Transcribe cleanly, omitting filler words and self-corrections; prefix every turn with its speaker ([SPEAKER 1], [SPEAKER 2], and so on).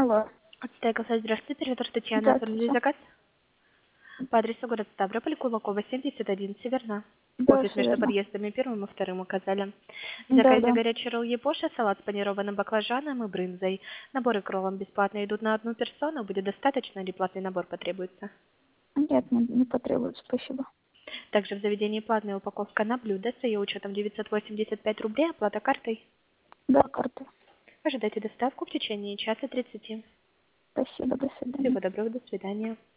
[SPEAKER 1] Алло.
[SPEAKER 2] Отстайка, здравствуйте, оператор Татьяна. Оформили
[SPEAKER 1] Здравствуйте.
[SPEAKER 2] заказ по адресу город Ставрополь, Кулакова, 71, Северна.
[SPEAKER 1] Да,
[SPEAKER 2] Офис
[SPEAKER 1] все
[SPEAKER 2] между
[SPEAKER 1] верно.
[SPEAKER 2] подъездами первым и вторым указали. В
[SPEAKER 1] Да,
[SPEAKER 2] заказе
[SPEAKER 1] да.
[SPEAKER 2] горячий ролл Япоша, салат с панированным баклажаном и брынзой. Наборы к роллам бесплатно идут на одну персону. Будет достаточно или платный набор потребуется?
[SPEAKER 1] Нет, не потребуется, спасибо.
[SPEAKER 2] Также в заведении платная упаковка на блюдо с ее учетом 985 рублей, оплата картой.
[SPEAKER 1] Да, карта.
[SPEAKER 2] Ожидайте доставку в течение часа 30.
[SPEAKER 1] Спасибо, до свидания.
[SPEAKER 2] Всего доброго, до свидания.